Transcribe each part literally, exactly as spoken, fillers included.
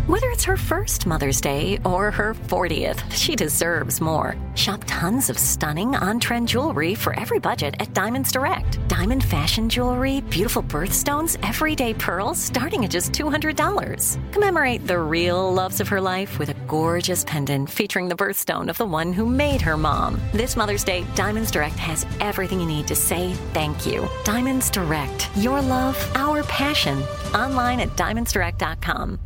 Whether it's her first Mother's Day or her fortieth, she deserves more. Shop tons of stunning on-trend jewelry for every budget at Diamonds Direct. Diamond fashion jewelry, beautiful birthstones, everyday pearls starting at just two hundred dollars. Commemorate the real loves of her life with a gorgeous pendant featuring the birthstone of the one who made her mom. This Mother's Day, Diamonds Direct has everything you need to say thank you. Diamonds Direct. Your love, our passion. Online at diamonds direct dot com.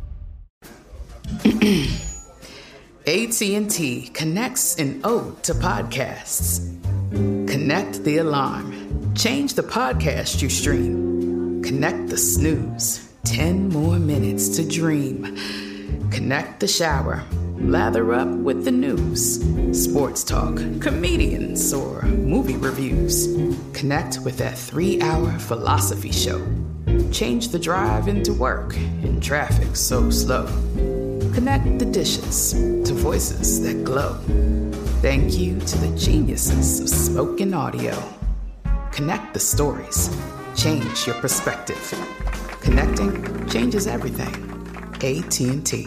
A T and T connects an ode to podcasts. Connect the alarm. Change the podcast you stream. Connect the snooze. Ten more minutes to dream. Connect the shower. Lather up with the news. Sports talk, comedians, or movie reviews. Connect with that three-hour philosophy show. Change the drive into work in traffic so slow. Connect the dishes to voices that glow. Thank you to the geniuses of spoken audio. Connect the stories. Change your perspective. Connecting changes everything. A T and T.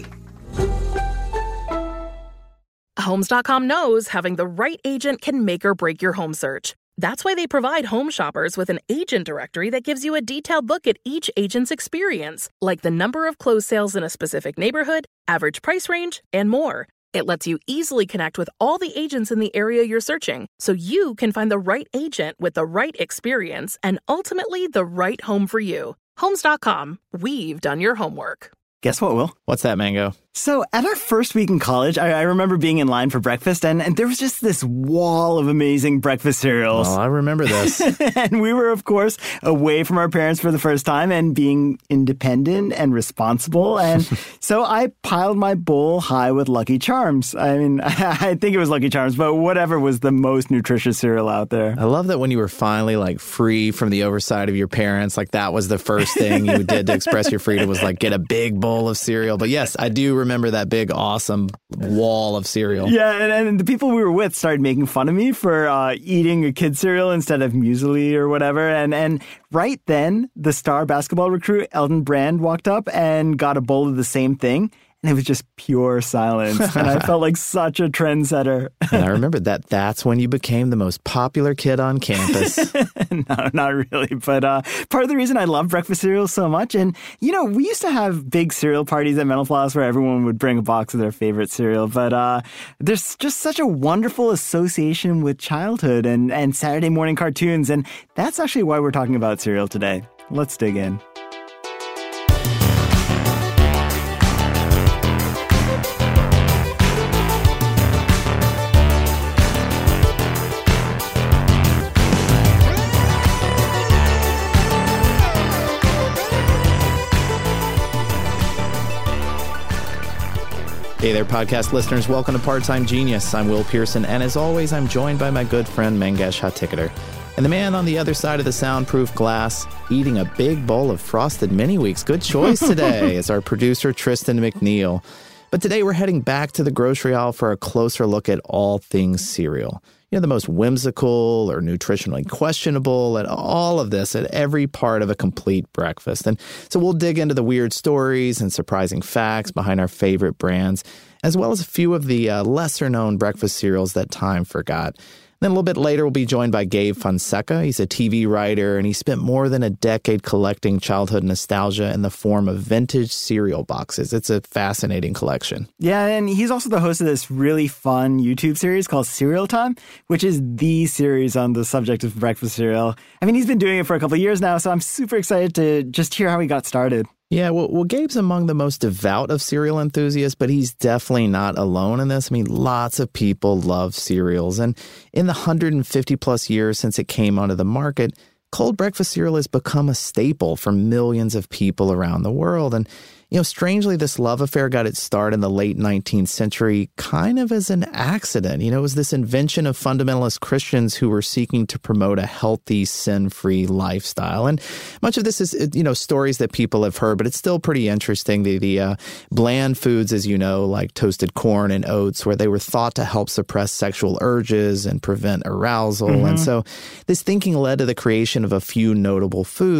Homes dot com knows having the right agent can make or break your home search. That's why they provide home shoppers with an agent directory that gives you a detailed look at each agent's experience, like the number of closed sales in a specific neighborhood, average price range, and more. It lets you easily connect with all the agents in the area you're searching, so you can find the right agent with the right experience and ultimately the right home for you. Homes dot com. We've done your homework. Guess what, Will? What's that, Mango? So at our first week in college, I, I remember being in line for breakfast, and, and there was just this wall of amazing breakfast cereals. Oh, I remember this. And we were, of course, away from our parents for the first time and being independent and responsible. And so I piled my bowl high with Lucky Charms. I mean, I think it was Lucky Charms, but whatever was the most nutritious cereal out there. I love that when you were finally like free from the oversight of your parents, like that was the first thing you did to express your freedom was like get a big bowl of cereal. But yes, I do remember remember that big, awesome wall of cereal. Yeah, and, and the people we were with started making fun of me for uh, eating a kid's cereal instead of muesli or whatever. And, and right then, the star basketball recruit, Elton Brand, walked up and got a bowl of the same thing. And it was just pure silence. And I felt like such a trendsetter. And I remember that that's when you became the most popular kid on campus. No, not really. But uh, part of the reason I love breakfast cereal so much, and, you know, we used to have big cereal parties at Mental Floss where everyone would bring a box of their favorite cereal. But uh, there's just such a wonderful association with childhood and, and Saturday morning cartoons. And that's actually why we're talking about cereal today. Let's dig in. Hey there, podcast listeners. Welcome to Part-Time Genius. I'm Will Pearson, and as always, I'm joined by my good friend Mangesh Hattikudur. And the man on the other side of the soundproof glass, eating a big bowl of Frosted Mini-Wheats. Good choice today, is our producer, Tristan McNeil. But today we're heading back to the grocery aisle for a closer look at all things cereal. You know, the most whimsical or nutritionally questionable and all of this at every part of a complete breakfast. And so we'll dig into the weird stories and surprising facts behind our favorite brands, as well as a few of the uh, lesser-known breakfast cereals that time forgot. Then a little bit later, we'll be joined by Gabe Fonseca. He's a T V writer, and he spent more than a decade collecting childhood nostalgia in the form of vintage cereal boxes. It's a fascinating collection. Yeah, and he's also the host of this really fun YouTube series called Cereal Time, which is the series on the subject of breakfast cereal. I mean, he's been doing it for a couple of years now, so I'm super excited to just hear how he got started. Yeah, well, well, Gabe's among the most devout of cereal enthusiasts, but he's definitely not alone in this. I mean, lots of people love cereals. And in the one hundred fifty plus years since it came onto the market, cold breakfast cereal has become a staple for millions of people around the world. And, you know, strangely, this love affair got its start in the late nineteenth century kind of as an accident. You know, it was this invention of fundamentalist Christians who were seeking to promote a healthy, sin-free lifestyle. And much of this is, you know, stories that people have heard, but it's still pretty interesting. The, the uh, bland foods, as you know, like toasted corn and oats, where they were thought to help suppress sexual urges and prevent arousal. Mm-hmm. And so this thinking led to the creation of a few notable foods.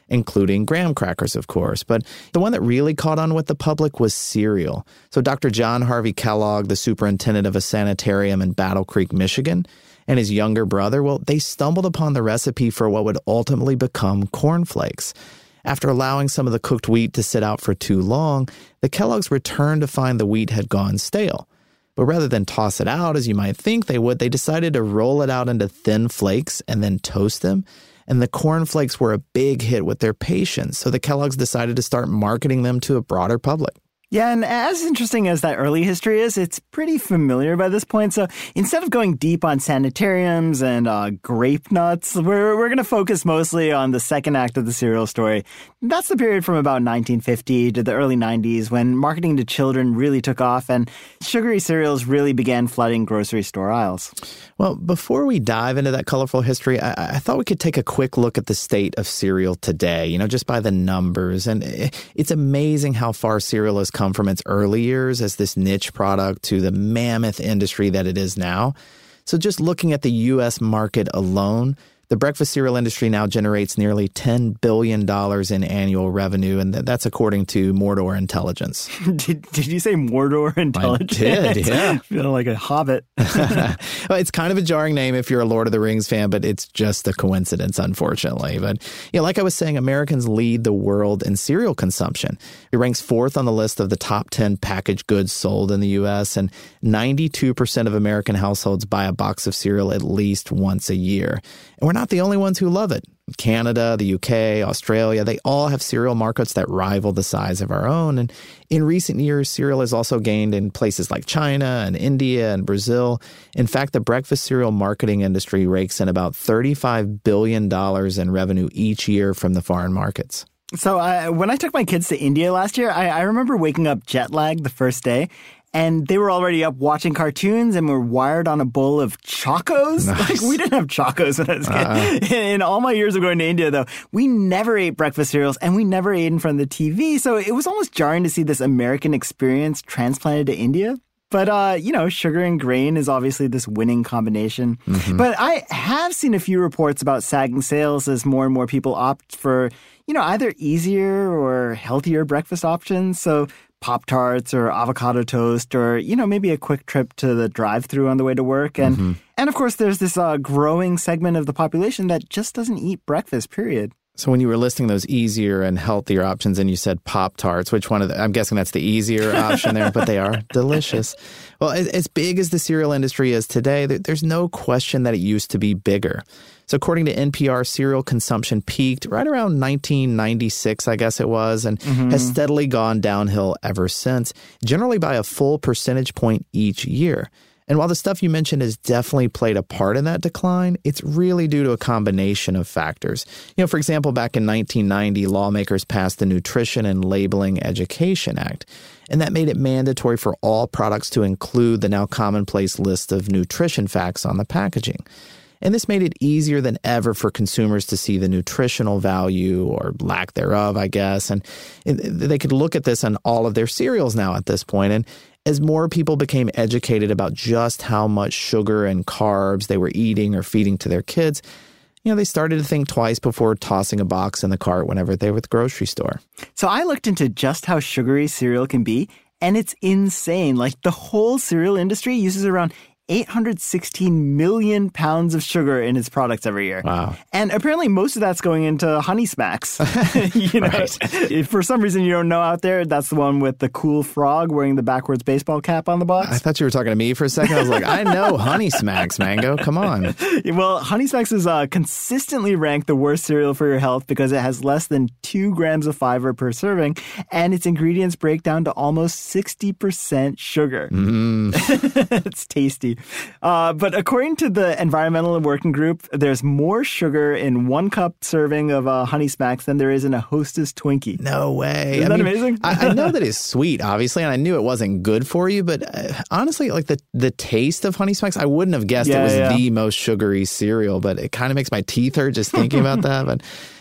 including graham crackers, of course. But the one that really caught on with the public was cereal. So Doctor John Harvey Kellogg, the superintendent of a sanitarium in Battle Creek, Michigan, and his younger brother, well, they stumbled upon the recipe for what would ultimately become cornflakes. After allowing some of the cooked wheat to sit out for too long, the Kellogg's returned to find the wheat had gone stale. But rather than toss it out, as you might think they would, they decided to roll it out into thin flakes and then toast them. And the cornflakes were a big hit with their patients, so the Kellogg's decided to start marketing them to a broader public. Yeah, and as interesting as that early history is, it's pretty familiar by this point. So instead of going deep on sanitariums and uh, grape nuts, we're we're going to focus mostly on the second act of the cereal story. That's the period from about nineteen fifty to the early nineties when marketing to children really took off and sugary cereals really began flooding grocery store aisles. Well, before we dive into that colorful history, I, I thought we could take a quick look at the state of cereal today, you know, just by the numbers. And it's amazing how far cereal has come from its early years as this niche product to the mammoth industry that it is now. So just looking at the U S market alone, the breakfast cereal industry now generates nearly ten billion dollars in annual revenue, and that's according to Mordor Intelligence. did, did you say Mordor Intelligence? I did, yeah. Feeling like a hobbit. Well, it's kind of a jarring name if you're a Lord of the Rings fan, but it's just a coincidence, unfortunately. But you know, like I was saying, Americans lead the world in cereal consumption. It ranks fourth on the list of the top ten packaged goods sold in the U S, and ninety-two percent of American households buy a box of cereal at least once a year. And we're not the only ones who love it. Canada, the U K, Australia, they all have cereal markets that rival the size of our own. And in recent years, cereal has also gained in places like China and India and Brazil. In fact, the breakfast cereal marketing industry rakes in about thirty-five billion dollars in revenue each year from the foreign markets. So uh, when I took my kids to India last year, I, I remember waking up jet lagged the first day. And they were already up watching cartoons and were wired on a bowl of Chocos. Nice. Like, we didn't have Chocos when I was a kid. Uh-uh. In, in all my years of going to India, though, we never ate breakfast cereals and we never ate in front of the T V. So it was almost jarring to see this American experience transplanted to India. But, uh, you know, sugar and grain is obviously this winning combination. Mm-hmm. But I have seen a few reports about sagging sales as more and more people opt for, you know, either easier or healthier breakfast options. So Pop-Tarts or avocado toast or, you know, maybe a quick trip to the drive-thru on the way to work. And, mm-hmm. and of course, there's this uh, growing segment of the population that just doesn't eat breakfast, period. So when you were listing those easier and healthier options and you said Pop-Tarts, which one of the, I'm guessing that's the easier option there, but they are delicious. Well, as big as the cereal industry is today, there's no question that it used to be bigger. So according to N P R, cereal consumption peaked right around nineteen ninety-six, I guess it was, and mm-hmm. has steadily gone downhill ever since, generally by a full percentage point each year. And while the stuff you mentioned has definitely played a part in that decline, it's really due to a combination of factors. You know, for example, back in nineteen ninety, lawmakers passed the Nutrition and Labeling Education Act, and that made it mandatory for all products to include the now commonplace list of nutrition facts on the packaging. And this made it easier than ever for consumers to see the nutritional value or lack thereof, I guess. And they could look at this on all of their cereals now at this point. And as more people became educated about just how much sugar and carbs they were eating or feeding to their kids, you know, they started to think twice before tossing a box in the cart whenever they were at the grocery store. So I looked into just how sugary cereal can be, and it's insane. Like, the whole cereal industry uses around eight hundred sixteen million pounds of sugar in its products every year. Wow. And apparently most of that's going into Honey Smacks. you know, right. If for some reason you don't know out there, that's the one with the cool frog wearing the backwards baseball cap on the box. I thought you were talking to me for a second. I was like, I know Honey Smacks, Mango. Come on. Well, Honey Smacks is uh, consistently ranked the worst cereal for your health because it has less than two grams of fiber per serving, and its ingredients break down to almost sixty percent sugar. Mm. It's tasty. Uh, but according to the Environmental Working Group, there's more sugar in one cup serving of uh, Honey Smacks than there is in a Hostess Twinkie. No way. Isn't I that mean, amazing? I, I know that it's sweet, obviously, and I knew it wasn't good for you, but uh, honestly, like the, the taste of Honey Smacks, I wouldn't have guessed yeah, it was yeah. the most sugary cereal, but it kind of makes my teeth hurt just thinking about that. But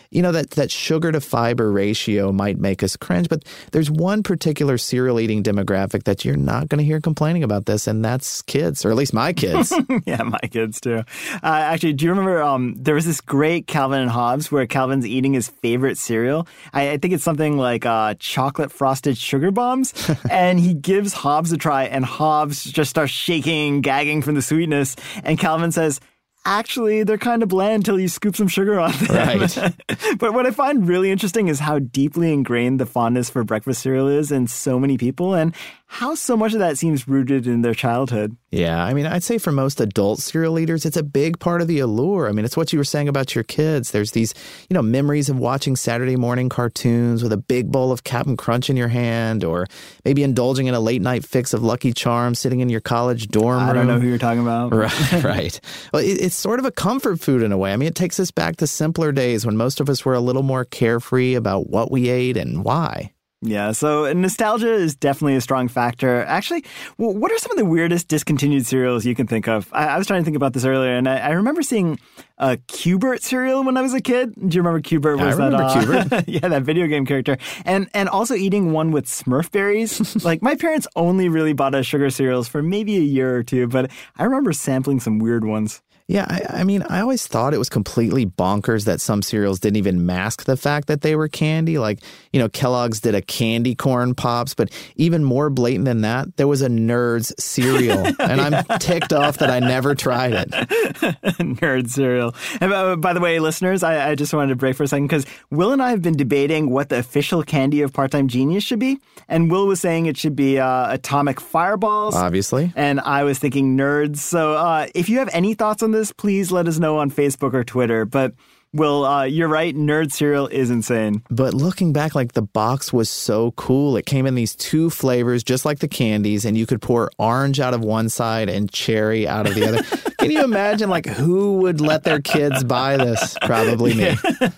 you know, that, that sugar to fiber ratio might make us cringe, but there's one particular cereal eating demographic that you're not going to hear complaining about this, and that's kids, or at least my kids. Yeah, my kids too. Uh, actually, do you remember um, there was this great Calvin and Hobbes where Calvin's eating his favorite cereal? I, I think it's something like uh, chocolate frosted sugar bombs, and he gives Hobbes a try, and Hobbes just starts shaking, gagging from the sweetness, and Calvin says, actually, they're kind of bland until you scoop some sugar on them. Right. But what I find really interesting is how deeply ingrained the fondness for breakfast cereal is in so many people, and how so much of that seems rooted in their childhood. Yeah, I mean, I'd say for most adult cereal eaters, it's a big part of the allure. I mean, it's what you were saying about your kids. There's these, you know, memories of watching Saturday morning cartoons with a big bowl of Cap'n Crunch in your hand, or maybe indulging in a late night fix of Lucky Charms sitting in your college dorm room. I don't know who you're talking about. Right, right. Well, it, it's sort of a comfort food in a way. I mean, it takes us back to simpler days when most of us were a little more carefree about what we ate and why. Yeah, so nostalgia is definitely a strong factor. Actually, well, what are some of the weirdest discontinued cereals you can think of? I, I was trying to think about this earlier, and I, I remember seeing a Q*bert cereal when I was a kid. Do you remember Q*bert? Was I remember that, uh, Q*bert. Yeah, that video game character. And and also eating one with Smurf berries. Like, my parents only really bought us sugar cereals for maybe a year or two, but I remember sampling some weird ones. Yeah, I, I mean, I always thought it was completely bonkers that some cereals didn't even mask the fact that they were candy. Like, you know, Kellogg's did a candy corn pops, but even more blatant than that, there was a Nerds cereal. And I'm ticked off that I never tried it. Nerd cereal. And uh, by the way, listeners, I, I just wanted to break for a second because Will and I have been debating what the official candy of Part-Time Genius should be. And Will was saying it should be uh, Atomic Fireballs. Obviously. And I was thinking Nerds. So uh, if you have any thoughts on this, please let us know on Facebook or Twitter. But, Will, uh, you're right, Nerd cereal is insane. But looking back, like, the box was so cool. It came in these two flavors, just like the candies, and you could pour orange out of one side and cherry out of the other. Can you imagine, like, who would let their kids buy this? Probably me. Yeah.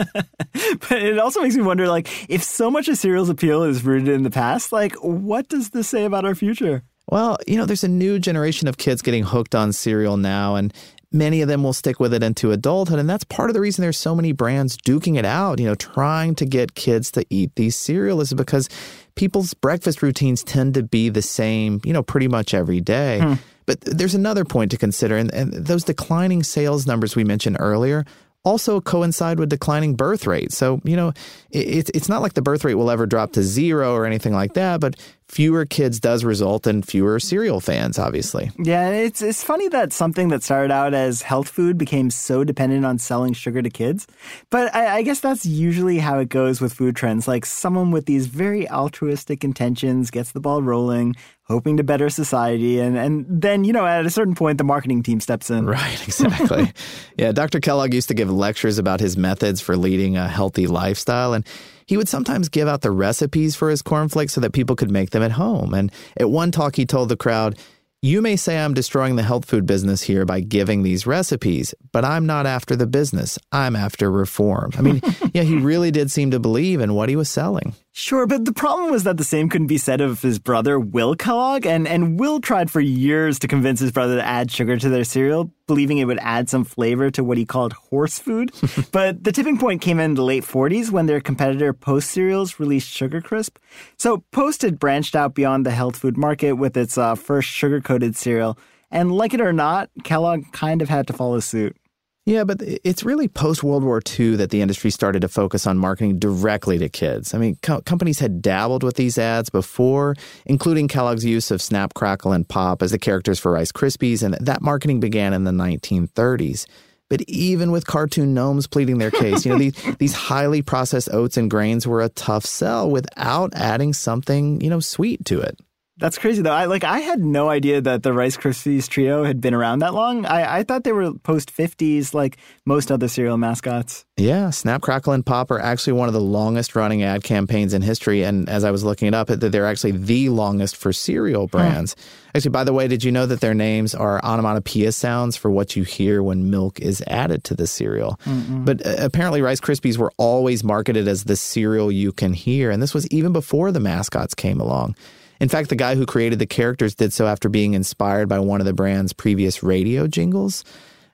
But it also makes me wonder, like, if so much of cereal's appeal is rooted in the past, like, what does this say about our future? Well, you know, there's a new generation of kids getting hooked on cereal now, and many of them will stick with it into adulthood, and that's part of the reason there's so many brands duking it out, you know, trying to get kids to eat these cereal is because people's breakfast routines tend to be the same, you know, pretty much every day. Hmm. But there's another point to consider, and, and those declining sales numbers we mentioned earlier also coincide with declining birth rate. So, you know, it, it's not like the birth rate will ever drop to zero or anything like that, but fewer kids does result in fewer cereal fans, obviously. Yeah, it's it's funny that something that started out as health food became so dependent on selling sugar to kids. But I, I guess that's usually how it goes with food trends. Like, someone with these very altruistic intentions gets the ball rolling, hoping to better society. And, and then, you know, at a certain point, the marketing team steps in. Right, exactly. Yeah, Doctor Kellogg used to give lectures about his methods for leading a healthy lifestyle. And he would sometimes give out the recipes for his cornflakes so that people could make them at home. And at one talk, he told the crowd, "You may say I'm destroying the health food business here by giving these recipes, but I'm not after the business. I'm after reform." I mean, yeah, he really did seem to believe in what he was selling. Sure, but the problem was that the same couldn't be said of his brother, Will Kellogg, and, and Will tried for years to convince his brother to add sugar to their cereal, believing it would add some flavor to what he called horse food. But the tipping point came in the late forties when their competitor Post Cereals released Sugar Crisp. So Post had branched out beyond the health food market with its uh, first sugar-coated cereal, and like it or not, Kellogg kind of had to follow suit. Yeah, but it's really post-World War Two that the industry started to focus on marketing directly to kids. I mean, co- companies had dabbled with these ads before, including Kellogg's use of Snap, Crackle, and Pop as the characters for Rice Krispies, and that marketing began in the nineteen thirties. But even with cartoon gnomes pleading their case, you know, these, these highly processed oats and grains were a tough sell without adding something, you know, sweet to it. That's crazy, though. I like I had no idea that the Rice Krispies trio had been around that long. I, I thought they were post-fifties like most other cereal mascots. Yeah, Snap, Crackle, and Pop are actually one of the longest-running ad campaigns in history. And as I was looking it up, they're actually the longest for cereal brands. Huh. Actually, by the way, did you know that their names are onomatopoeia sounds for what you hear when milk is added to the cereal? Mm-mm. But uh, apparently Rice Krispies were always marketed as the cereal you can hear. And this was even before the mascots came along. In fact, the guy who created the characters did so after being inspired by one of the brand's previous radio jingles.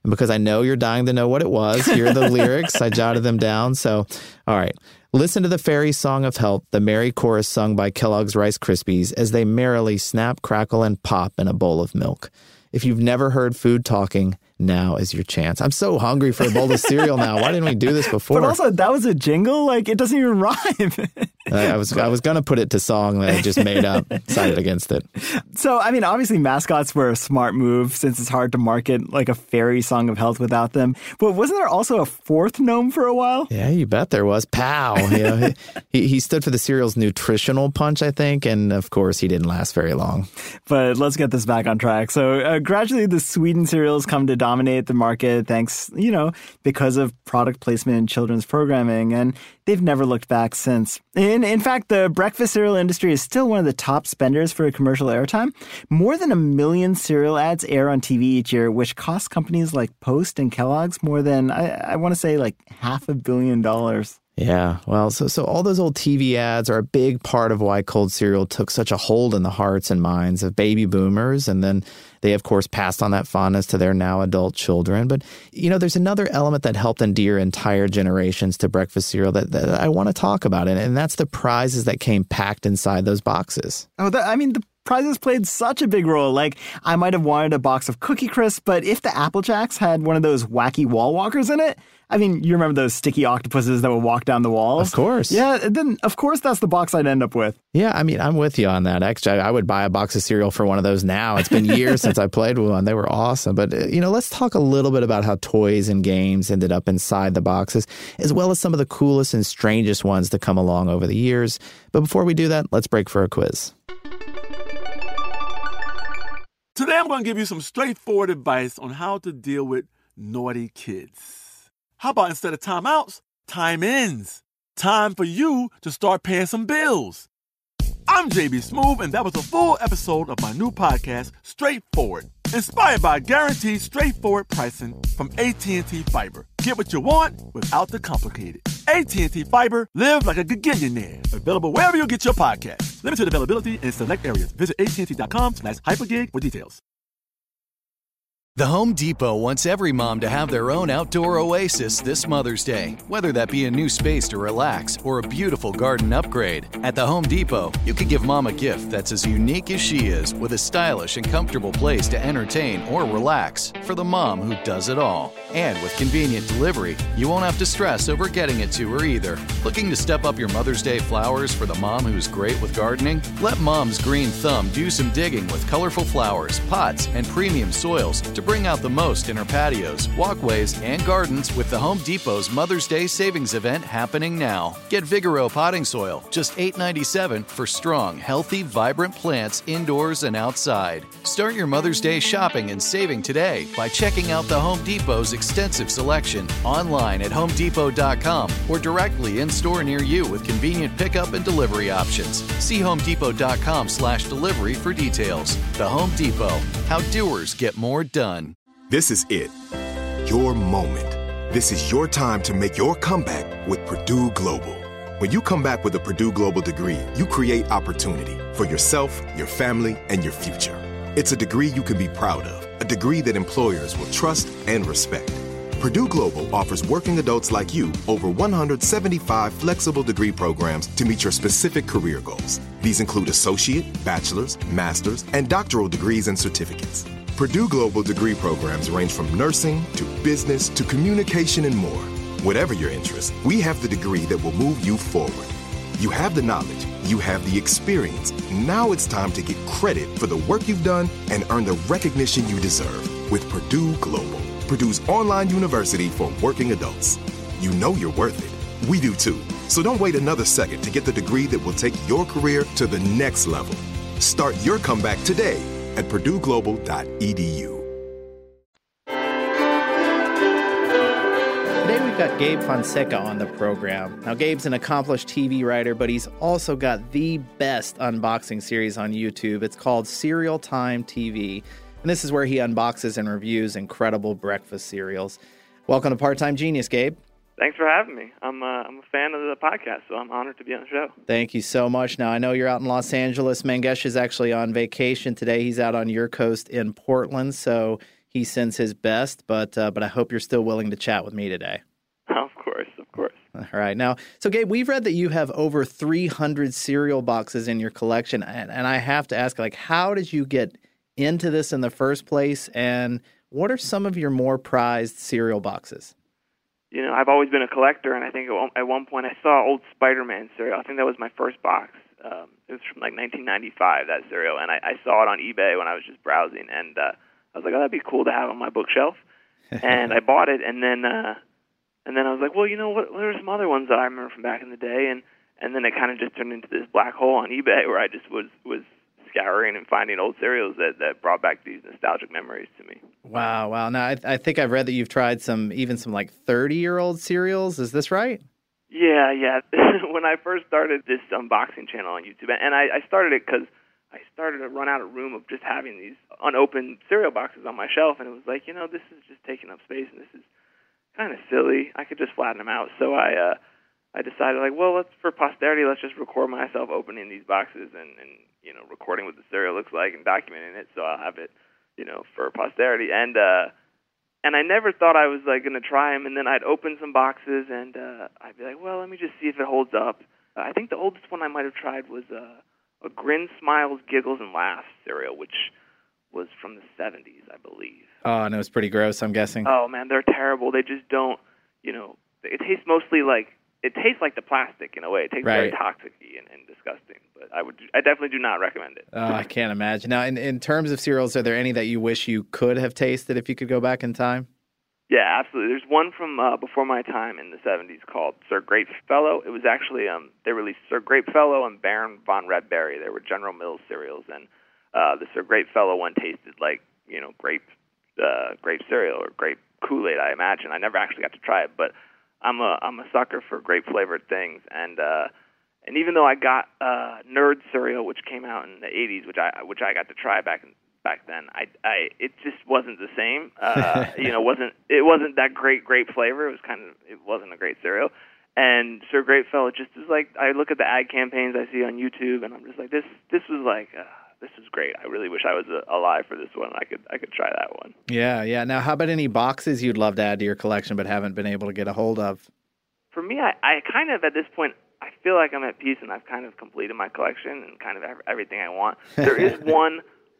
And because I know you're dying to know what it was, here are the lyrics. I jotted them down. So, all right. Listen to the fairy song of health, the merry chorus sung by Kellogg's Rice Krispies as they merrily snap, crackle, and pop in a bowl of milk. If you've never heard food talking, now is your chance. I'm so hungry for a bowl of cereal now. Why didn't we do this before? But also, that was a jingle? Like, it doesn't even rhyme. I, I was I was going to put it to song that I just made up, decided against it. So, I mean, obviously mascots were a smart move since it's hard to market like a fairy song of health without them. But wasn't there also a fourth gnome for a while? Yeah, you bet there was. Pow! You know, he, he stood for the cereal's nutritional punch, I think. And, of course, he didn't last very long. But let's get this back on track. So, uh, gradually, the Sweden cereals come to dominate the market thanks, you know, because of product placement in children's programming. And they've never looked back since. In, in fact, the breakfast cereal industry is still one of the top spenders for commercial airtime. More than a million cereal ads air on T V each year, which costs companies like Post and Kellogg's more than, I, I want to say, like half a billion dollars. Yeah, well, so so all those old T V ads are a big part of why cold cereal took such a hold in the hearts and minds of baby boomers. And then they, of course, passed on that fondness to their now adult children. But, you know, there's another element that helped endear entire generations to breakfast cereal that, that I want to talk about. And, and that's the prizes that came packed inside those boxes. Oh, that, I mean, the prizes played such a big role. Like, I might have wanted a box of Cookie Crisp, but if the Apple Jacks had one of those wacky wall walkers in it, I mean, you remember those sticky octopuses that would walk down the walls? Of course. Yeah, then of course that's the box I'd end up with. Yeah, I mean, I'm with you on that. Actually, I would buy a box of cereal for one of those now. It's been years since I played with one. They were awesome. But, you know, let's talk a little bit about how toys and games ended up inside the boxes, as well as some of the coolest and strangest ones to come along over the years. But before we do that, let's break for a quiz. Today, I'm going to give you some straightforward advice on how to deal with naughty kids. How about instead of timeouts, time-ins? Time for you to start paying some bills. I'm J B Smoove, and that was a full episode of my new podcast, Straightforward, inspired by guaranteed straightforward pricing from A T and T Fiber. Get what you want without the complicated. A T and T Fiber, live like a gigillionaire. Available wherever you get your podcast. Limited availability in select areas. Visit A T and T dot com slash hypergig for details. The Home Depot wants every mom to have their own outdoor oasis this Mother's Day, whether that be a new space to relax or a beautiful garden upgrade. At the Home Depot, you can give mom a gift that's as unique as she is, with a stylish and comfortable place to entertain or relax for the mom who does it all. And with convenient delivery, you won't have to stress over getting it to her either. Looking to step up your Mother's Day flowers for the mom who's great with gardening? Let Mom's Green Thumb do some digging with colorful flowers, pots, and premium soils to bring out the most in her patios, walkways, and gardens with the Home Depot's Mother's Day Savings Event happening now. Get Vigoro potting soil, just eight dollars and ninety-seven cents for strong, healthy, vibrant plants indoors and outside. Start your Mother's Day shopping and saving today by checking out the Home Depot's extensive selection online at home depot dot com or directly in store near you with convenient pickup and delivery options. See home depot dot com slash delivery for details. The Home Depot, how doers get more done. This is it. Your moment. This is your time to make your comeback with Purdue Global. When you come back with a Purdue Global degree, you create opportunity for yourself, your family, and your future. It's a degree you can be proud of, a degree that employers will trust and respect. Purdue Global offers working adults like you over one hundred seventy-five flexible degree programs to meet your specific career goals. These include associate, bachelor's, master's, and doctoral degrees and certificates. Purdue Global degree programs range from nursing to business to communication and more. Whatever your interest, we have the degree that will move you forward. You have the knowledge, you have the experience. Now it's time to get credit for the work you've done and earn the recognition you deserve with Purdue Global, Purdue's online university for working adults. You know you're worth it. We do too. So don't wait another second to get the degree that will take your career to the next level. Start your comeback today at purdue global dot e d u. Today we've got Gabe Fonseca on the program. Now, Gabe's an accomplished T V writer, but he's also got the best unboxing series on YouTube. It's called Cereal Time T V, and this is where he unboxes and reviews incredible breakfast cereals. Welcome to Part-Time Genius, Gabe. Thanks for having me. I'm uh, I'm a fan of the podcast, so I'm honored to be on the show. Thank you so much. Now, I know you're out in Los Angeles. Mangesh is actually on vacation today. He's out on your coast in Portland, so he sends his best, but uh, but I hope you're still willing to chat with me today. Of course, of course. All right. Now, so Gabe, we've read that you have over three hundred cereal boxes in your collection, and, and I have to ask, like, how did you get into this in the first place, and what are some of your more prized cereal boxes? You know, I've always been a collector, and I think at one, at one point I saw old Spider-Man cereal. I think that was my first box. Um, it was from like nineteen ninety-five, that cereal, and I, I saw it on eBay when I was just browsing, and uh, I was like, oh, that'd be cool to have on my bookshelf. And I bought it, and then uh, and then I was like, well, you know what? There are some other ones that I remember from back in the day, and, and then it kind of just turned into this black hole on eBay where I just was was scouring and finding old cereals that, that brought back these nostalgic memories to me. Wow, wow. Now, I, I think I've read that you've tried some, even some like thirty-year-old cereals. Is this right? Yeah, yeah. When I first started this unboxing channel on YouTube, and I, I started it because I started to run out of room of just having these unopened cereal boxes on my shelf, and it was like, you know, this is just taking up space, and this is kind of silly. I could just flatten them out. So I uh, I decided, like, well, let's for posterity, let's just record myself opening these boxes and, and you know, recording what the cereal looks like and documenting it, so I'll have it, you know, for posterity. And uh, and I never thought I was like going to try them. And then I'd open some boxes, and uh, I'd be like, well, let me just see if it holds up. Uh, I think the oldest one I might have tried was uh, a Grin, Smiles, Giggles, and Laughs cereal, which was from the seventies, I believe. Oh, and it was pretty gross, I'm guessing. Oh, man, they're terrible. They just don't, you know, it tastes mostly like, it tastes like the plastic in a way. It tastes right. very toxic-y and, and disgusting. But I would, I definitely do not recommend it. Oh, I can't imagine. Now, in, in terms of cereals, are there any that you wish you could have tasted if you could go back in time? Yeah, absolutely. There's one from uh, before my time in the seventies called Sir Grapefellow. It was actually, um, they released Sir Grapefellow and Baron von Redberry. They were General Mills cereals, and uh, the Sir Grapefellow one tasted like, you know, grape, uh, grape cereal or grape Kool-Aid, I imagine. I never actually got to try it, but I'm a I'm a sucker for grape-flavored things, and uh, and even though I got uh, Nerd cereal, which came out in the eighties, which I which I got to try back in, back then, I, I it just wasn't the same. Uh, you know, wasn't it wasn't that great grape flavor. It was kind of it wasn't a great cereal. And Sir Grapefellow just is like, I look at the ad campaigns I see on YouTube, and I'm just like, this this was like. Uh, This is great. I really wish I was uh, alive for this one. I could I could try that one. Yeah, yeah. Now, how about any boxes you'd love to add to your collection but haven't been able to get a hold of? For me, I, I kind of, at this point, I feel like I'm at peace and I've kind of completed my collection and kind of everything I want. There is one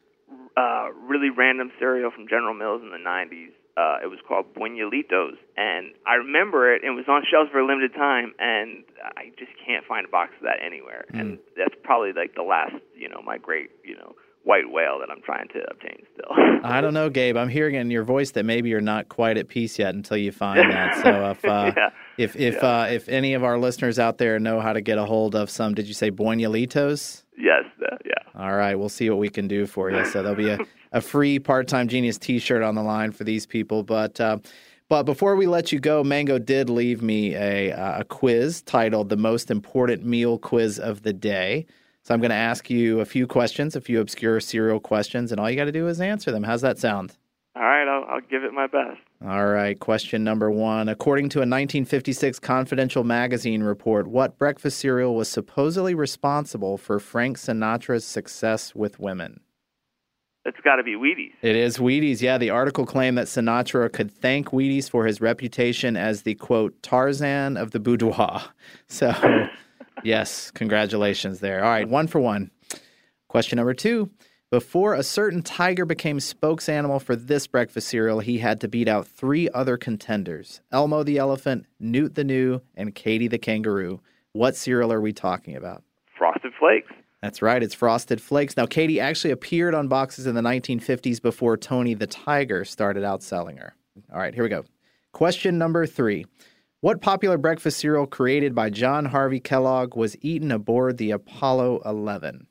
uh, really random cereal from General Mills in the nineties. Uh, it was called Buñuelitos, and I remember it. It was on shelves for a limited time, and I just can't find a box of that anywhere. Mm. And that's probably like the last, you know, my great, you know, white whale that I'm trying to obtain still. I don't know, Gabe. I'm hearing in your voice that maybe you're not quite at peace yet until you find that. So if uh, yeah. if if yeah. uh, if any of our listeners out there know how to get a hold of some, did you say Buñuelitos? Yes, uh, yeah. All right, we'll see what we can do for you. So there'll be a, a free Part-Time Genius T-shirt on the line for these people. But uh, but before we let you go, Mango did leave me a, a quiz titled The Most Important Meal Quiz of the Day. So I'm going to ask you a few questions, a few obscure cereal questions, and all you got to do is answer them. How's that sound? All right, I'll, I'll give it my best. All right, question number one. According to a nineteen fifty-six Confidential magazine report, what breakfast cereal was supposedly responsible for Frank Sinatra's success with women? It's got to be Wheaties. It is Wheaties, yeah. The article claimed that Sinatra could thank Wheaties for his reputation as the, quote, Tarzan of the boudoir. So, yes, congratulations there. All right, one for one. Question number two. Before a certain tiger became spokesanimal for this breakfast cereal, he had to beat out three other contenders, Elmo the elephant, Newt the Gnu, and Katie the kangaroo. What cereal are we talking about? Frosted Flakes. That's right, it's Frosted Flakes. Now, Katie actually appeared on boxes in the nineteen fifties before Tony the Tiger started outselling her. All right, here we go. Question number three. What popular breakfast cereal created by John Harvey Kellogg was eaten aboard the Apollo eleven?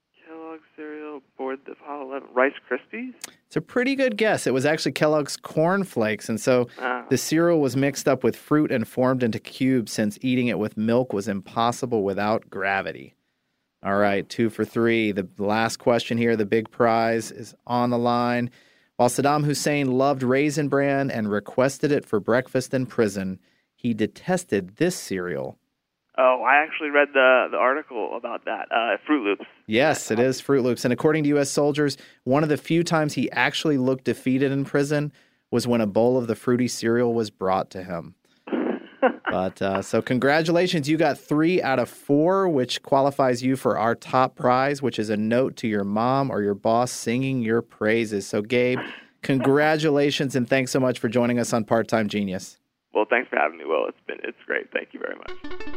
Aboard the Apollo eleven, Rice Krispies? It's a pretty good guess. It was actually Kellogg's Corn Flakes, and so ah. the cereal was mixed up with fruit and formed into cubes since eating it with milk was impossible without gravity. All right, two for three. The last question here, the big prize, is on the line. While Saddam Hussein loved Raisin Bran and requested it for breakfast in prison, he detested this cereal. Oh, I actually read the the article about that. Uh, Fruit Loops. Yes, it is Fruit Loops. And according to U S soldiers, one of the few times he actually looked defeated in prison was when a bowl of the fruity cereal was brought to him. But uh, so congratulations. You got three out of four, which qualifies you for our top prize, which is a note to your mom or your boss singing your praises. So, Gabe, congratulations, and thanks so much for joining us on Part-Time Genius. Well, thanks for having me, Will. It's been it's great. Thank you very much.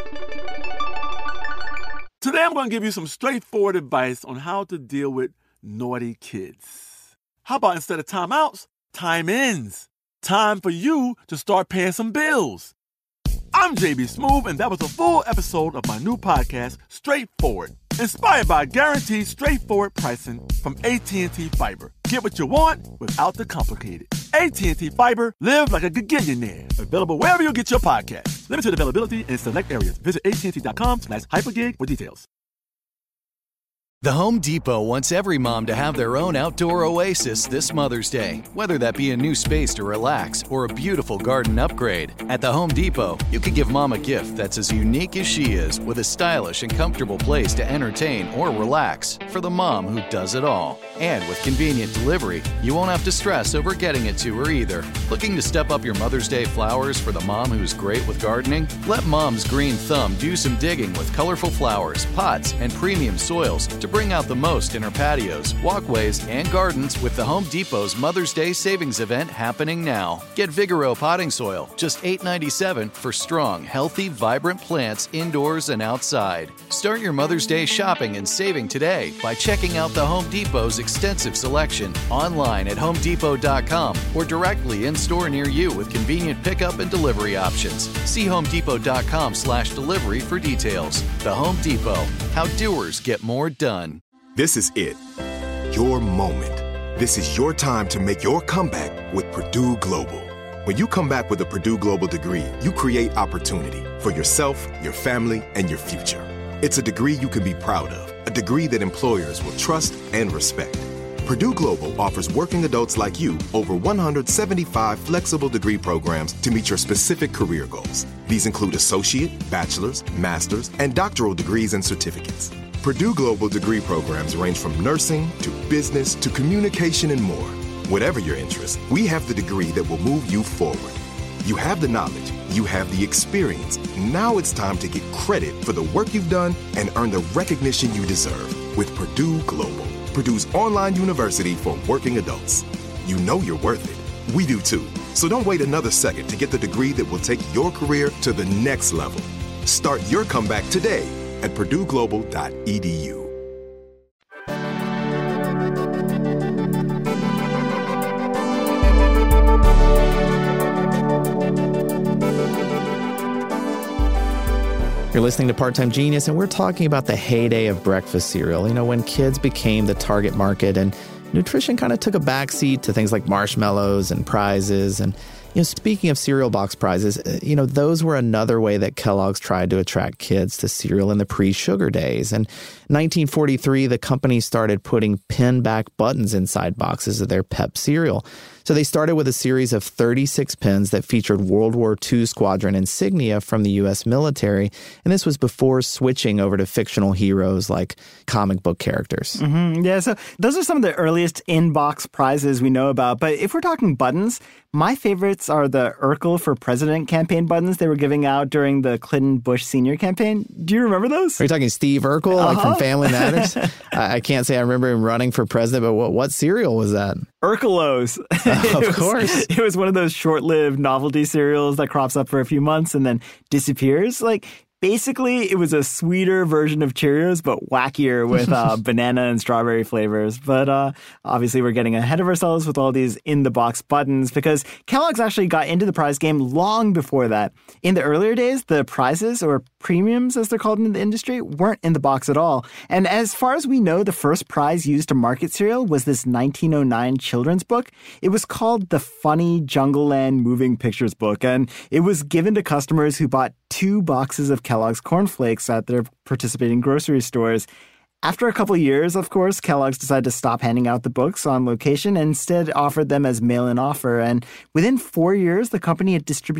Today I'm going to give you some straightforward advice on how to deal with naughty kids. How about instead of timeouts, time-ins? Time for you to start paying some bills. I'm J B Smoove, and that was a full episode of my new podcast, Straightforward, inspired by guaranteed straightforward pricing from A T and T Fiber. Get what you want without the complicated. A T and T Fiber, live like a gigillionaire. Available wherever you get your podcasts. Limited availability in select areas. Visit A T and T dot com slash hypergig for details. The Home Depot wants every mom to have their own outdoor oasis this Mother's Day, whether that be a new space to relax or a beautiful garden upgrade. At the Home Depot, you could give mom a gift that's as unique as she is, with a stylish and comfortable place to entertain or relax for the mom who does it all. And with convenient delivery, you won't have to stress over getting it to her either. Looking to step up your Mother's Day flowers for the mom who's great with gardening? Let Mom's green thumb do some digging with colorful flowers, pots, and premium soils to bring out the most in her patios, walkways, and gardens with the Home Depot's Mother's Day Savings Event happening now. Get Vigoro potting soil, just eight dollars and ninety-seven cents for strong, healthy, vibrant plants indoors and outside. Start your Mother's Day shopping and saving today by checking out the Home Depot's extensive selection online at home depot dot com or directly in-store near you with convenient pickup and delivery options. See home depot dot com slash delivery for details. The Home Depot, how doers get more done. This is it. Your moment. This is your time to make your comeback with Purdue Global. When you come back with a Purdue Global degree, you create opportunity for yourself, your family, and your future. It's a degree you can be proud of, a degree that employers will trust and respect. Purdue Global offers working adults like you over one hundred seventy-five flexible degree programs to meet your specific career goals. These include associate, bachelor's, master's, and doctoral degrees and certificates. Purdue Global degree programs range from nursing to business to communication and more. Whatever your interest, we have the degree that will move you forward. You have the knowledge, you have the experience. Now it's time to get credit for the work you've done and earn the recognition you deserve with Purdue Global, Purdue's online university for working adults. You know you're worth it. We do too. So don't wait another second to get the degree that will take your career to the next level. Start your comeback today at purdue global dot e d u. You're listening to Part-Time Genius, and we're talking about the heyday of breakfast cereal. You know, when kids became the target market and nutrition kind of took a backseat to things like marshmallows and prizes. And, you know, speaking of cereal box prizes, you know, those were another way that Kellogg's tried to attract kids to cereal in the pre-sugar days. And in nineteen forty-three, the company started putting pin-back buttons inside boxes of their Pep cereal. So they started with a series of thirty-six pins that featured World War Two squadron insignia from the U S military. And this was before switching over to fictional heroes like comic book characters. Mm-hmm. Yeah, so those are some of the earliest in-box prizes we know about. But if we're talking buttons, my favorites are the Urkel for President campaign buttons they were giving out during the Clinton-Bush senior campaign. Do you remember those? Are you talking Steve Urkel, uh-huh. like from Family Matters? I, I can't say I remember him running for president, but what, what cereal was that? Urkelos. Uh, of was, course. It was one of those short-lived novelty cereals that crops up for a few months and then disappears. Like, basically, it was a sweeter version of Cheerios, but wackier with uh, banana and strawberry flavors. But uh, obviously, we're getting ahead of ourselves with all these in-the-box buttons because Kellogg's actually got into the prize game long before that. In the earlier days, the prizes, or premiums as they're called in the industry, weren't in the box at all. And as far as we know, the first prize used to market cereal was this nineteen oh nine children's book. It was called the Funny Jungleland Moving Pictures book, and it was given to customers who bought two boxes of Kellogg's Corn Flakes at their participating grocery stores. After a couple of years, of course, Kellogg's decided to stop handing out the books on location and instead offered them as mail-in offer. And within four years, the company had distributed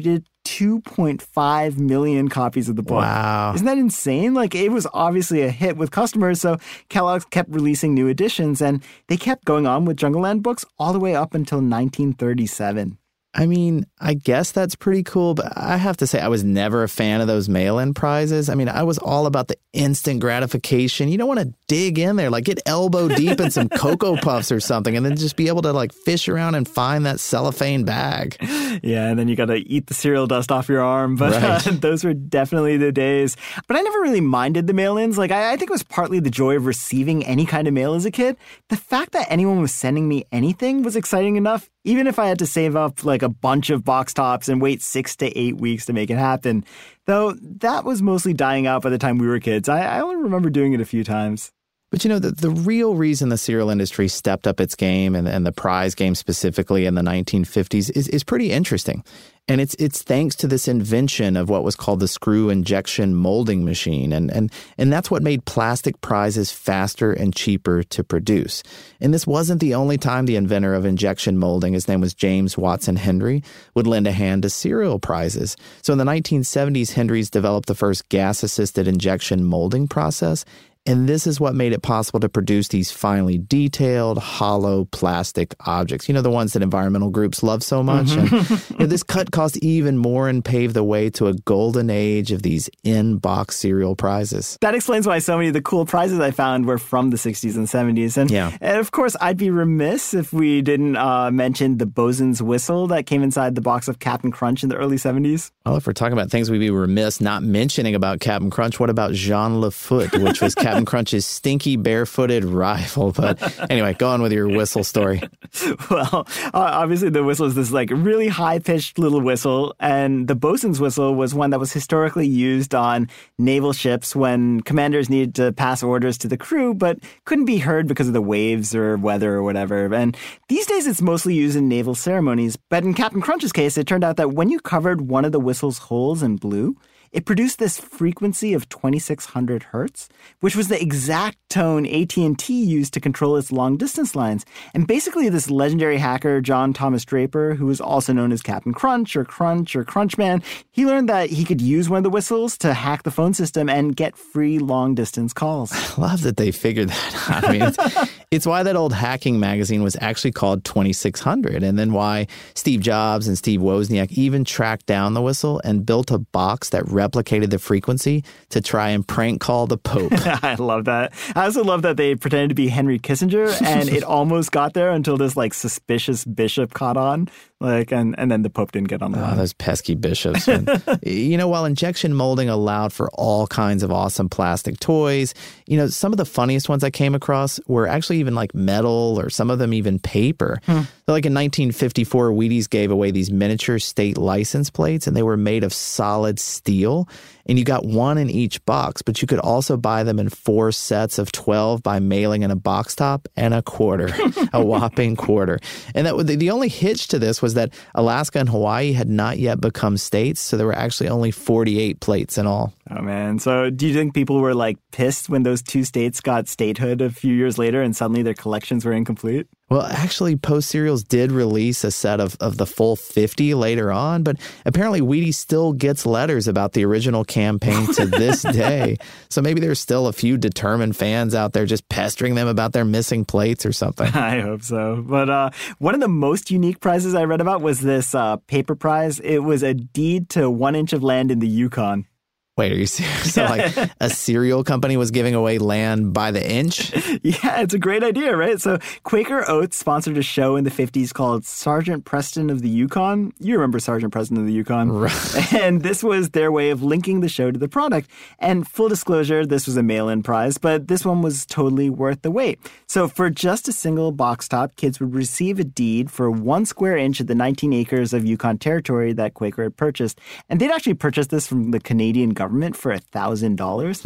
two point five million copies of the book. Wow. Isn't that insane? Like, it was obviously a hit with customers, so Kellogg's kept releasing new editions, and they kept going on with Jungle Land books all the way up until nineteen thirty-seven. I mean, I guess that's pretty cool, but I have to say I was never a fan of those mail-in prizes. I mean, I was all about the instant gratification. You don't want to dig in there, like get elbow deep in some Cocoa Puffs or something, and then just be able to like fish around and find that cellophane bag. Yeah, and then you got to eat the cereal dust off your arm. But right. uh, those were definitely the days. But I never really minded the mail-ins. Like, I, I think it was partly the joy of receiving any kind of mail as a kid. The fact that anyone was sending me anything was exciting enough, even if I had to save up like a bunch of box tops and wait six to eight weeks to make it happen. Though that was mostly dying out by the time we were kids. I, I only remember doing it a few times. But, you know, the, the real reason the cereal industry stepped up its game, and, and the prize game specifically in the nineteen fifties, is, is pretty interesting. And it's it's thanks to this invention of what was called the screw injection molding machine. And, and, and that's what made plastic prizes faster and cheaper to produce. And this wasn't the only time the inventor of injection molding, his name was James Watson Hendry, would lend a hand to cereal prizes. So in the nineteen seventies, Hendry's developed the first gas-assisted injection molding process. And this is what made it possible to produce these finely detailed, hollow plastic objects. You know, the ones that environmental groups love so much. Mm-hmm. And you know, this cut cost even more and paved the way to a golden age of these in-box cereal prizes. That explains why so many of the cool prizes I found were from the sixties and seventies. And, yeah. and of course, I'd be remiss if we didn't uh, mention the bosun's whistle that came inside the box of Captain Crunch in the early seventies. Well, if we're talking about things we'd be remiss not mentioning about Captain Crunch, what about Jean Lafoot, which was Captain Crunch's stinky barefooted rival? But anyway, go on with your whistle story. Well, uh, obviously the whistle is this like really high-pitched little whistle, and the bosun's whistle was one that was historically used on naval ships when commanders needed to pass orders to the crew, but couldn't be heard because of the waves or weather or whatever. And these days it's mostly used in naval ceremonies, but in Captain Crunch's case, it turned out that when you covered one of the whistle's holes in blue, it produced this frequency of twenty-six hundred hertz, which was the exact tone A T and T used to control its long-distance lines. And basically, this legendary hacker, John Thomas Draper, who was also known as Captain Crunch or Crunch or Crunchman, he learned that he could use one of the whistles to hack the phone system and get free long-distance calls. I love that they figured that out. I mean, it's, it's why that old hacking magazine was actually called twenty-six hundred, and then why Steve Jobs and Steve Wozniak even tracked down the whistle and built a box that replicated the frequency to try and prank call the Pope. I love that. I also love that they pretended to be Henry Kissinger, and it almost got there until this like suspicious bishop caught on. Like, and, and then the Pope didn't get on the line. Oh, those pesky bishops. You know, while injection molding allowed for all kinds of awesome plastic toys, you know, some of the funniest ones I came across were actually even like metal, or some of them even paper. Hmm. So like in nineteen fifty-four, Wheaties gave away these miniature state license plates, and they were made of solid steel. And you got one in each box, but you could also buy them in four sets of twelve by mailing in a box top and a quarter, a whopping quarter. And that the, the only hitch to this was that Alaska and Hawaii had not yet become states, so there were actually only forty-eight plates in all. Oh, man. So do you think people were, like, pissed when those two states got statehood a few years later and suddenly their collections were incomplete? Well, actually, Post Cereals did release a set of, of the full fifty later on, but apparently Wheaties still gets letters about the original campaign to this day. So maybe there's still a few determined fans out there just pestering them about their missing plates or something. I hope so. But uh, one of the most unique prizes I read about was this uh, paper prize. It was a deed to one inch of land in the Yukon. Wait, are you serious? So like a cereal company was giving away land by the inch? Yeah, it's a great idea, right? So Quaker Oats sponsored a show in the fifties called Sergeant Preston of the Yukon. You remember Sergeant Preston of the Yukon. Right. And this was their way of linking the show to the product. And full disclosure, this was a mail-in prize, but this one was totally worth the wait. So for just a single box top, kids would receive a deed for one square inch of the nineteen acres of Yukon territory that Quaker had purchased. And they'd actually purchased this from the Canadian government for one thousand dollars. Hmm.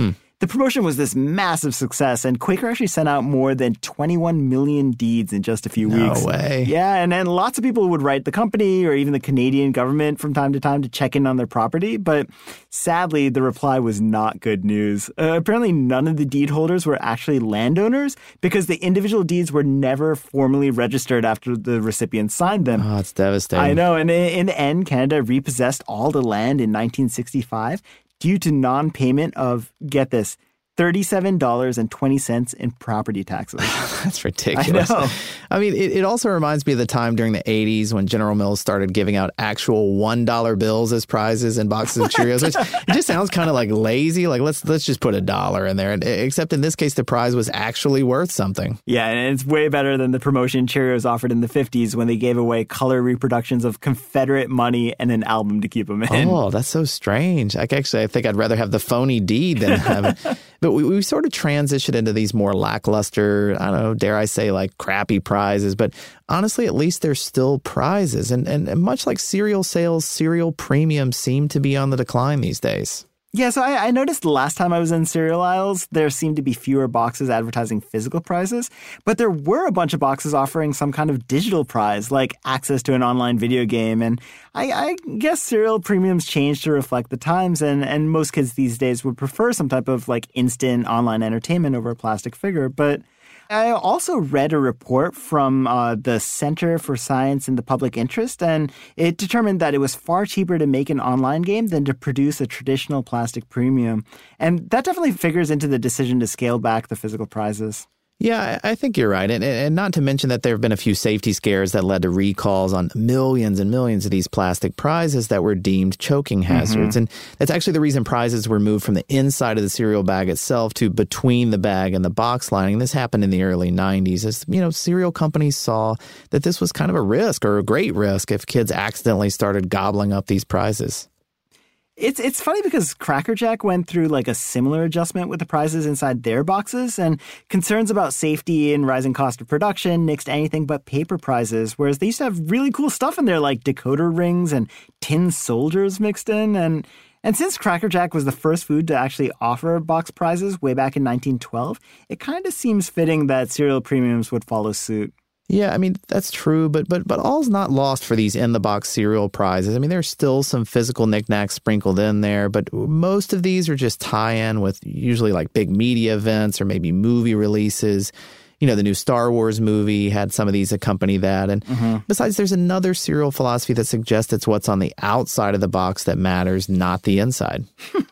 The promotion was this massive success, and Quaker actually sent out more than twenty-one million deeds in just a few no weeks. No way. Yeah, and then lots of people would write the company or even the Canadian government from time to time to check in on their property, but sadly, the reply was not good news. Uh, apparently, none of the deed holders were actually landowners because the individual deeds were never formally registered after the recipients signed them. Oh, it's devastating. I know, and in the end, Canada repossessed all the land in nineteen sixty-five due to non-payment of, get this, thirty-seven dollars and twenty cents in property taxes. That's ridiculous. I know. I mean, it, it also reminds me of the time during the eighties when General Mills started giving out actual one dollar bills as prizes in boxes of Cheerios, which it just sounds kind of like lazy. Like, let's let's just put a dollar in there. And, except in this case, the prize was actually worth something. Yeah, and it's way better than the promotion Cheerios offered in the fifties when they gave away color reproductions of Confederate money and an album to keep them in. Oh, that's so strange. Like, actually, I think I'd rather have the phony deed than have it. But we, we sort of transitioned into these more lackluster, I don't know, dare I say, like crappy prizes. But honestly, at least they're still prizes. And, and, and much like cereal sales, cereal premiums seem to be on the decline these days. Yeah, so I, I noticed the last time I was in cereal aisles, there seemed to be fewer boxes advertising physical prizes, but there were a bunch of boxes offering some kind of digital prize, like access to an online video game. And I, I guess cereal premiums changed to reflect the times, and, and most kids these days would prefer some type of like instant online entertainment over a plastic figure. But I also read a report from uh, the Center for Science in the Public Interest, and it determined that it was far cheaper to make an online game than to produce a traditional plastic premium. And that definitely figures into the decision to scale back the physical prizes. Yeah, I think you're right. And, and not to mention that there have been a few safety scares that led to recalls on millions and millions of these plastic prizes that were deemed choking hazards. Mm-hmm. And that's actually the reason prizes were moved from the inside of the cereal bag itself to between the bag and the box lining. This happened in the early nineties as, you know, cereal companies saw that this was kind of a risk or a great risk if kids accidentally started gobbling up these prizes. It's it's funny because Cracker Jack went through like a similar adjustment with the prizes inside their boxes, and concerns about safety and rising cost of production nixed anything but paper prizes, whereas they used to have really cool stuff in there like decoder rings and tin soldiers mixed in. And and since Cracker Jack was the first food to actually offer box prizes way back in nineteen twelve, it kind of seems fitting that cereal premiums would follow suit. Yeah, I mean, that's true, but but but all's not lost for these in-the-box cereal prizes. I mean, there's still some physical knickknacks sprinkled in there, but most of these are just tie-in with usually like big media events or maybe movie releases. You know, the new Star Wars movie had some of these accompany that. And mm-hmm. besides, there's another cereal philosophy that suggests it's what's on the outside of the box that matters, not the inside.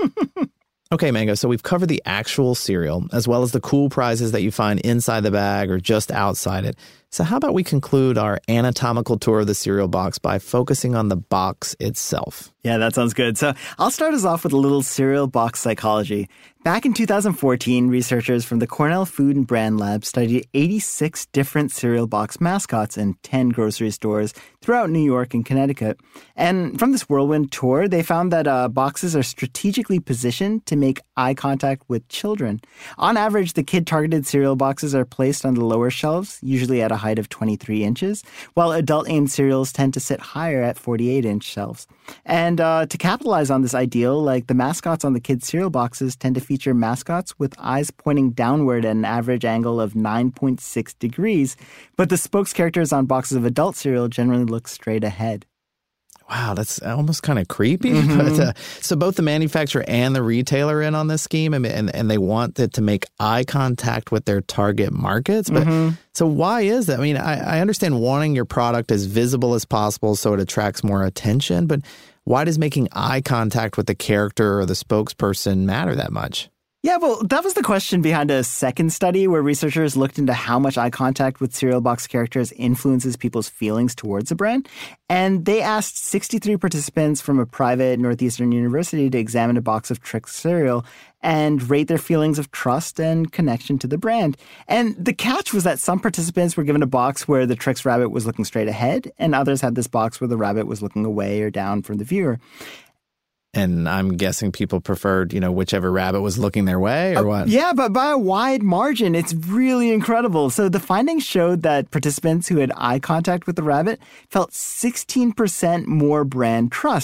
Okay, Mango, so we've covered the actual cereal, as well as the cool prizes that you find inside the bag or just outside it. So how about we conclude our anatomical tour of the cereal box by focusing on the box itself? Yeah, that sounds good. So I'll start us off with a little cereal box psychology. Back in two thousand fourteen, researchers from the Cornell Food and Brand Lab studied eighty-six different cereal box mascots in ten grocery stores throughout New York and Connecticut. And from this whirlwind tour, they found that uh, boxes are strategically positioned to make eye contact with children. On average, the kid-targeted cereal boxes are placed on the lower shelves, usually at a height of twenty-three inches, while adult-aimed cereals tend to sit higher at forty-eight inch shelves. And uh, to capitalize on this ideal, like the mascots on the kids' cereal boxes tend to feature mascots with eyes pointing downward at an average angle of nine point six degrees, but the spokes characters on boxes of adult cereal generally look straight ahead. Wow, that's almost kind of creepy. Mm-hmm. But, uh, so both the manufacturer and the retailer are in on this scheme, and, and, and they want it to make eye contact with their target markets. But mm-hmm. so why is that? I mean, I, I understand wanting your product as visible as possible so it attracts more attention, but why does making eye contact with the character or the spokesperson matter that much? Yeah, well, that was the question behind a second study where researchers looked into how much eye contact with cereal box characters influences people's feelings towards a brand. And they asked sixty-three participants from a private Northeastern university to examine a box of Trix cereal and rate their feelings of trust and connection to the brand. And the catch was that some participants were given a box where the Trix rabbit was looking straight ahead, and others had this box where the rabbit was looking away or down from the viewer. And I'm guessing people preferred, you know, whichever rabbit was looking their way or what? Uh, yeah, but by a wide margin. It's really incredible. So the findings showed that participants who had eye contact with the rabbit felt sixteen percent more brand trust.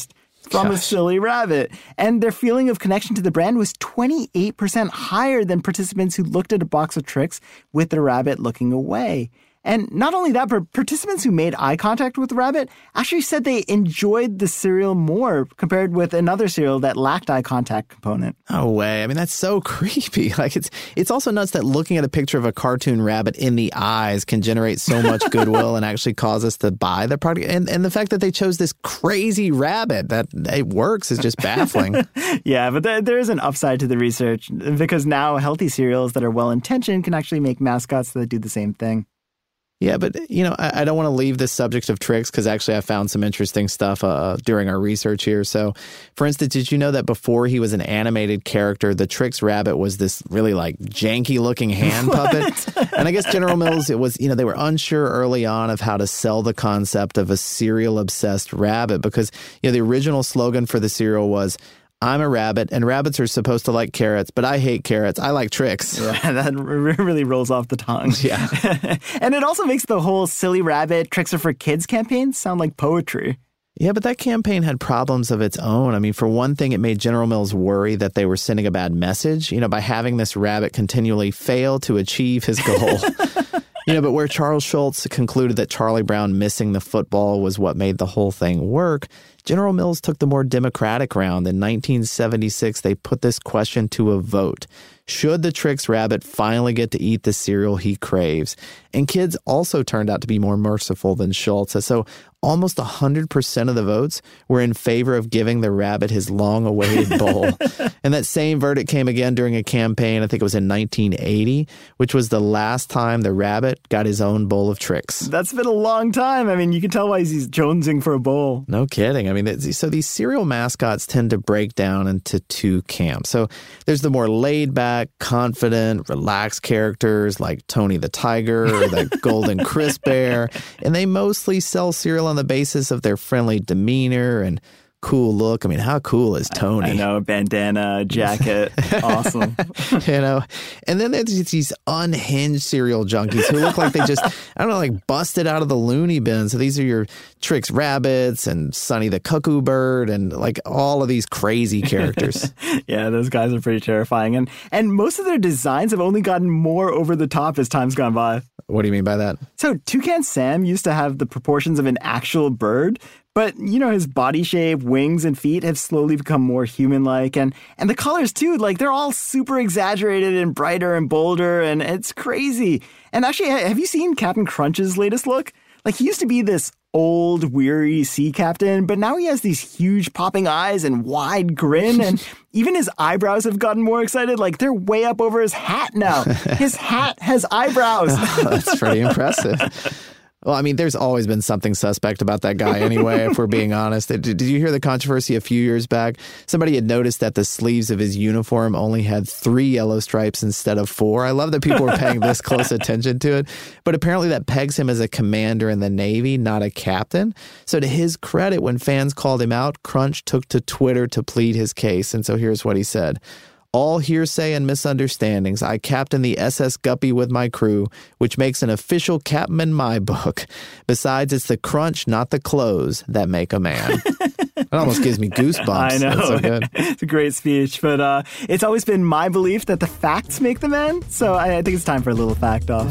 from Gosh. a silly rabbit. And their feeling of connection to the brand was twenty-eight percent higher than participants who looked at a box of Trix with the rabbit looking away. And not only that, but participants who made eye contact with the rabbit actually said they enjoyed the cereal more compared with another cereal that lacked eye contact component. No way. I mean, that's so creepy. Like, it's it's also nuts that looking at a picture of a cartoon rabbit in the eyes can generate so much goodwill and actually cause us to buy the product. And and the fact that they chose this crazy rabbit that it works is just baffling. Yeah, but there, there is an upside to the research because now healthy cereals that are well-intentioned can actually make mascots that do the same thing. Yeah, but, you know, I, I don't want to leave the subject of Trix because actually I found some interesting stuff uh, during our research here. So, for instance, did you know that before he was an animated character, the Trix rabbit was this really, like, janky-looking hand puppet? And I guess General Mills, it was, you know, they were unsure early on of how to sell the concept of a cereal-obsessed rabbit because, you know, the original slogan for the cereal was, I'm a rabbit, and rabbits are supposed to like carrots, but I hate carrots. I like Trix. Yeah, that really rolls off the tongue. Yeah. And it also makes the whole silly rabbit, Trix are for kids campaign sound like poetry. Yeah, but that campaign had problems of its own. I mean, for one thing, it made General Mills worry that they were sending a bad message, you know, by having this rabbit continually fail to achieve his goal. You know, but where Charles Schulz concluded that Charlie Brown missing the football was what made the whole thing work, General Mills took the more democratic round. In nineteen seventy-six, they put this question to a vote. Should the Trix rabbit finally get to eat the cereal he craves? And kids also turned out to be more merciful than Schulz. So almost one hundred percent of the votes were in favor of giving the rabbit his long-awaited bowl. And that same verdict came again during a campaign, I think it was in nineteen eighty, which was the last time the rabbit got his own bowl of Trix. That's been a long time. I mean, you can tell why he's jonesing for a bowl. No kidding. I mean, so these cereal mascots tend to break down into two camps. So there's the more laid-back, confident, relaxed characters like Tony the Tiger or the Golden Crisp Bear, and they mostly sell cereal on the basis of their friendly demeanor and cool look. I mean, how cool is Tony? I know, bandana, jacket, awesome. You know, and then there's these unhinged cereal junkies who look like they just, I don't know, like busted out of the loony bin. So these are your Trix Rabbits and Sonny the Cuckoo Bird and like all of these crazy characters. Yeah, those guys are pretty terrifying. And and most of their designs have only gotten more over the top as time's gone by. What do you mean by that? So Toucan Sam used to have the proportions of an actual bird, but, you know, his body shape, wings, and feet have slowly become more human-like. And, and the colors, too, like, they're all super exaggerated and brighter and bolder, and it's crazy. And actually, have you seen Captain Crunch's latest look? Like, he used to be this old, weary sea captain, but now he has these huge popping eyes and wide grin, and even his eyebrows have gotten more excited. Like, they're way up over his hat now. His hat has eyebrows. Oh, that's pretty impressive. Well, I mean, there's always been something suspect about that guy anyway, if we're being honest. Did, did you hear the controversy a few years back? Somebody had noticed that the sleeves of his uniform only had three yellow stripes instead of four. I love that people were paying this close attention to it. But apparently that pegs him as a commander in the Navy, not a captain. So to his credit, when fans called him out, Crunch took to Twitter to plead his case. And so here's what he said. All hearsay and misunderstandings. I captained the S S Guppy with my crew, which makes an official captain in my book. Besides, it's the crunch, not the clothes, that make a man. It almost gives me goosebumps. I know. That's so good. It's a great speech, but uh, it's always been my belief that the facts make the man, so I, I think it's time for a little fact off.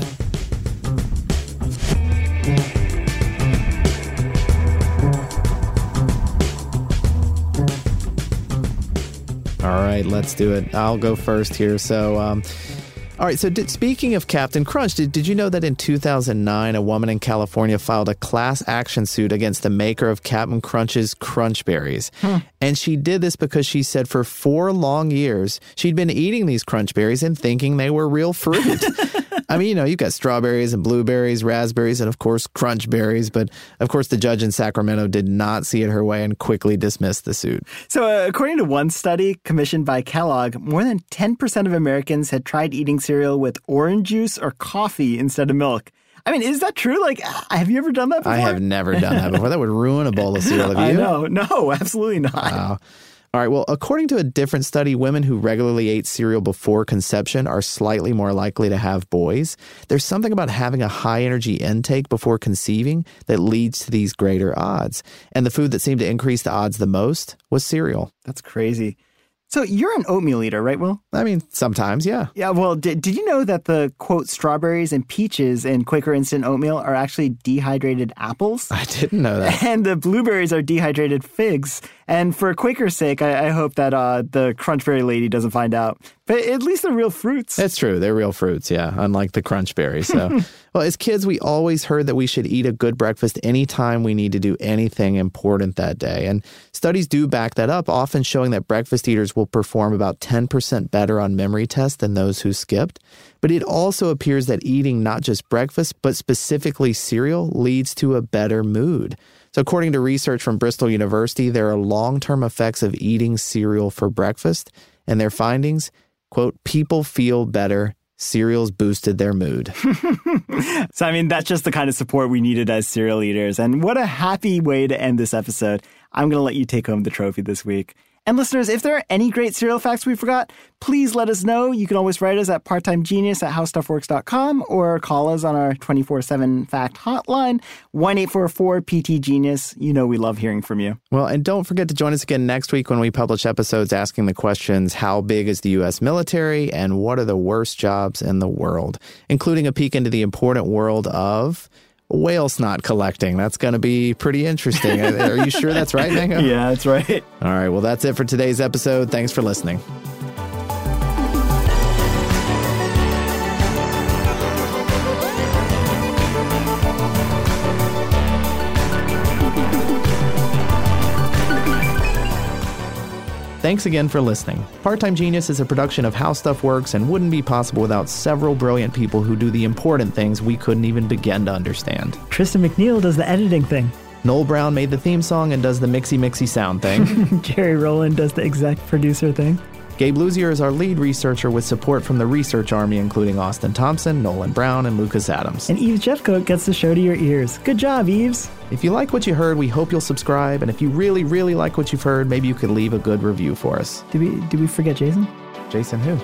All right, let's do it. I'll go first here. So, um, all right, so did, speaking of Captain Crunch, did, did you know that in two thousand nine, a woman in California filed a class action suit against the maker of Captain Crunch's Crunch Berries? Hmm. And she did this because she said for four long years, she'd been eating these Crunch Berries and thinking they were real fruit. I mean, you know, you've got strawberries and blueberries, raspberries, and of course, crunch berries. But of course, the judge in Sacramento did not see it her way and quickly dismissed the suit. So uh, according to one study commissioned by Kellogg, more than ten percent of Americans had tried eating cereal with orange juice or coffee instead of milk. I mean, is that true? Like, have you ever done that before? I have never done that before. That would ruin a bowl of cereal. Have you? I know. No, absolutely not. Wow. All right, well, according to a different study, women who regularly ate cereal before conception are slightly more likely to have boys. There's something about having a high-energy intake before conceiving that leads to these greater odds. And the food that seemed to increase the odds the most was cereal. That's crazy. So you're an oatmeal eater, right, Will? I mean, sometimes, yeah. Yeah, well, did, did you know that the, quote, strawberries and peaches in Quaker Instant Oatmeal are actually dehydrated apples? I didn't know that. And the blueberries are dehydrated figs. And for Quaker's sake, I, I hope that uh, the Crunchberry lady doesn't find out. But at least they're real fruits. It's true. They're real fruits, yeah, unlike the Crunchberry. So, well, as kids, we always heard that we should eat a good breakfast anytime we need to do anything important that day. And studies do back that up, often showing that breakfast eaters will perform about ten percent better on memory tests than those who skipped. But it also appears that eating not just breakfast, but specifically cereal, leads to a better mood. So according to research from Bristol University, there are long-term effects of eating cereal for breakfast. And their findings, quote, people feel better. Cereals boosted their mood. So, I mean, that's just the kind of support we needed as cereal eaters. And what a happy way to end this episode. I'm going to let you take home the trophy this week. And listeners, if there are any great cereal facts we forgot, please let us know. You can always write us at parttimegenius at howstuffworks dot com or call us on our twenty-four seven fact hotline, one eight four four P T Genius. You know we love hearing from you. Well, and don't forget to join us again next week when we publish episodes asking the questions, how big is the U S military and what are the worst jobs in the world, including a peek into the important world of whale snot collecting. That's going to be pretty interesting. Are you sure that's right, Mango? Yeah, that's right. All right. Well, that's it for today's episode. Thanks for listening. Thanks again for listening. Part-Time Genius is a production of How Stuff Works and wouldn't be possible without several brilliant people who do the important things we couldn't even begin to understand. Tristan McNeil does the editing thing. Noel Brown made the theme song and does the mixy mixy sound thing. Jerry Rowland does the exec producer thing. Gabe Luzier is our lead researcher with support from the research army, including Austin Thompson, Nolan Brown, and Lucas Adams. And Eves Jeffcoat gets the show to your ears. Good job, Eves. If you like what you heard, we hope you'll subscribe. And if you really, really like what you've heard, maybe you could leave a good review for us. Did we, did we forget Jason? Jason who?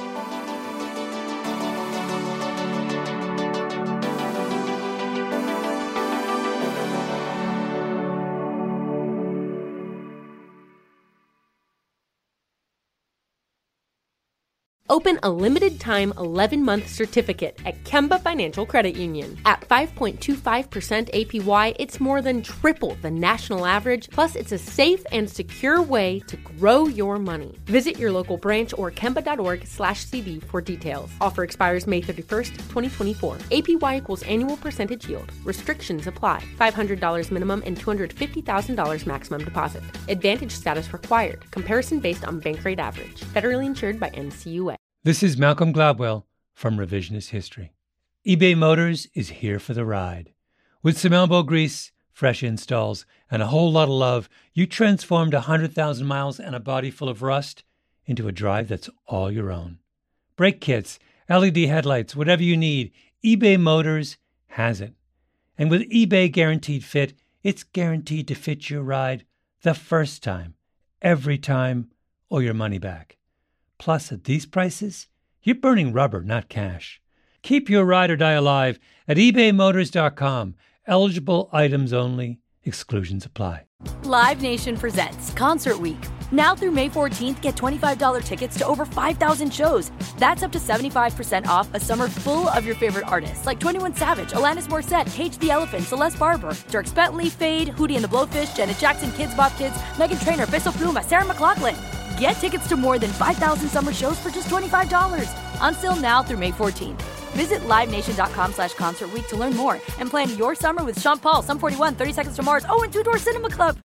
Open a limited-time eleven-month certificate at Kemba Financial Credit Union. At five point two five percent A P Y, it's more than triple the national average, plus it's a safe and secure way to grow your money. Visit your local branch or kemba.org slash CD for details. Offer expires May thirty-first, twenty twenty-four. A P Y equals annual percentage yield. Restrictions apply. five hundred dollars minimum and two hundred fifty thousand dollars maximum deposit. Advantage status required. Comparison based on bank rate average. Federally insured by N C U A. This is Malcolm Gladwell from Revisionist History. eBay Motors is here for the ride. With some elbow grease, fresh installs, and a whole lot of love, you transformed one hundred thousand miles and a body full of rust into a drive that's all your own. Brake kits, L E D headlights, whatever you need, eBay Motors has it. And with eBay Guaranteed Fit, it's guaranteed to fit your ride the first time, every time, or your money back. Plus, at these prices, you're burning rubber, not cash. Keep your ride or die alive at ebay motors dot com. Eligible items only. Exclusions apply. Live Nation presents Concert Week. Now through May fourteenth, get twenty-five dollars tickets to over five thousand shows. That's up to seventy-five percent off a summer full of your favorite artists like twenty-one Savage, Alanis Morissette, Cage the Elephant, Celeste Barber, Dierks Bentley, Fade, Hootie and the Blowfish, Janet Jackson, Kids Bop Kids, Meghan Trainor, Bissell Pluma, Sarah McLachlan. Get tickets to more than five thousand summer shows for just twenty-five dollars. Until now through May fourteenth. Visit livenation.com slash concert week to learn more and plan your summer with Sean Paul, Sum forty-one, thirty Seconds to Mars, oh, and Two Door Cinema Club.